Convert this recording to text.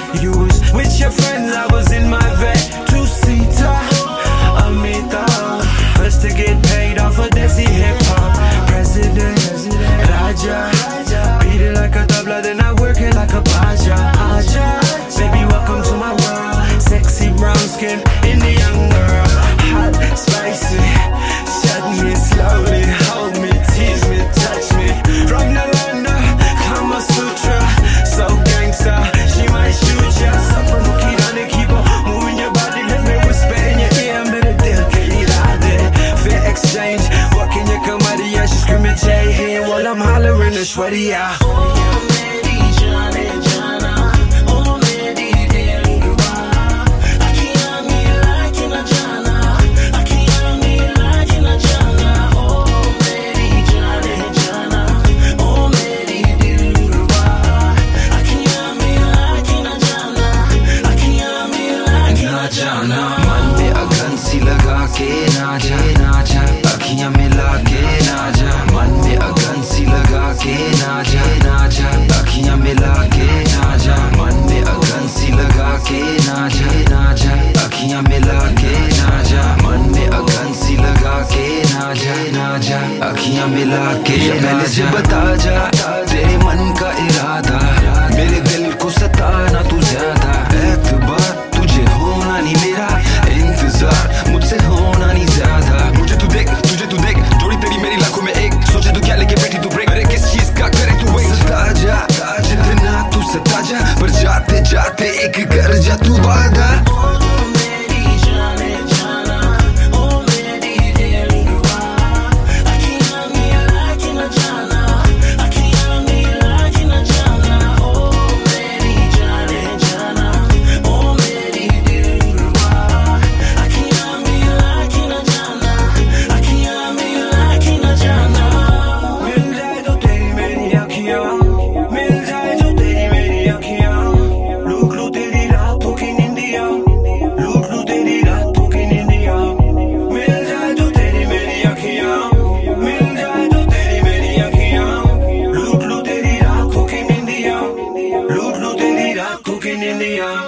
You was with your friends, I was in my vet. Two-seater, Amita. First to get paid off of Desi hip-hop. President, Raja. Beat it like a tabla, then I work it like a baja. Aja, baby, welcome to my world. Sexy brown skin, Indian girl. Hot, spicy, shut me slowly. Hold me, tease me, touch me. From the land of Kama Sutra. So gangsta, she might shoot ya. Suffer, no kid on it, keep on moving your body. Let me whisper in your ear, I'm better deal, get it out there. Fair exchange, what can you come out of ya? She screaming, Jay, here while I'm hollering the sweaty, yeah. मन में अगन सी लगा के नाचा अखियां मिला के नाचा मन में अगन सी लगा के नाचा अखियां मिला के नाचा मन में अगन सी लगा के नाचा अखियां मिला के नाचा मन में अगन सी लगा के नाचा अखियां मिला के पहले से बता जा तेरे मन का इरादा मेरे दिल को सताना तू ज्यादा एतबार तुझे होना नहीं मेरा इंतजार मुझसे होना नहीं ज्यादा मुझे तू देख जोड़ी तेरी मेरी लाखों में एक सोचे तू क्या लेके बैठी तू ब्रेक मेरे किस चीज का करे तू वही सता जा जितना तू सता जा पर जाते जाते एक कर जा तू वादा Cooking in the